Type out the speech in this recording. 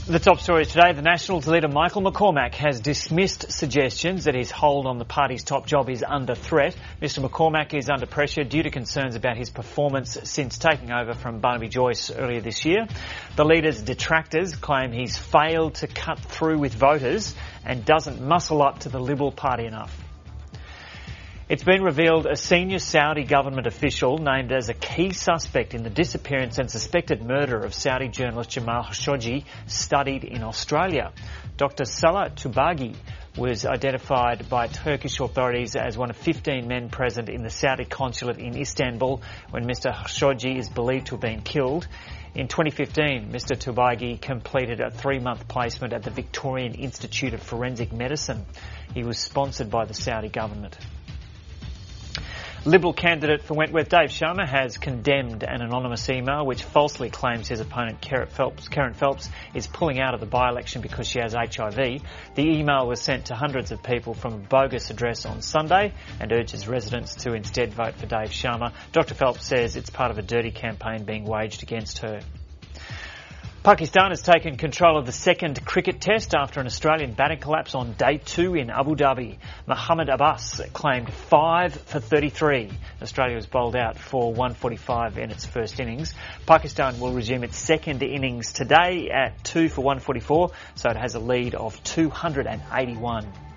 The top stories today, the Nationals leader Michael McCormack has dismissed suggestions that his hold on the party's top job is under threat. Mr McCormack is under pressure due to concerns about his performance since taking over from Barnaby Joyce earlier this year. The leader's detractors claim he's failed to cut through with voters and doesn't muscle up to the Liberal Party enough. It's been revealed a senior Saudi government official named as a key suspect in the disappearance and suspected murder of Saudi journalist Jamal Khashoggi studied in Australia. Dr Salah Tubagi was identified by Turkish authorities as one of 15 men present in the Saudi consulate in Istanbul when Mr Khashoggi is believed to have been killed. In 2015, Mr Tubagi completed a 3-month placement at the Victorian Institute of Forensic Medicine. He was sponsored by the Saudi government. Liberal candidate for Wentworth Dave Sharma has condemned an anonymous email which falsely claims his opponent Karen Phelps is pulling out of the by-election because she has HIV. The email was sent to hundreds of people from a bogus address on Sunday and urges residents to instead vote for Dave Sharma. Dr Phelps says it's part of a dirty campaign being waged against her. Pakistan has taken control of the second cricket test after an Australian batting collapse on day 2 in Abu Dhabi. Mohammad Abbas claimed 5 for 33. Australia was bowled out for 145 in its first innings. Pakistan will resume its second innings today at 2 for 144, so it has a lead of 281.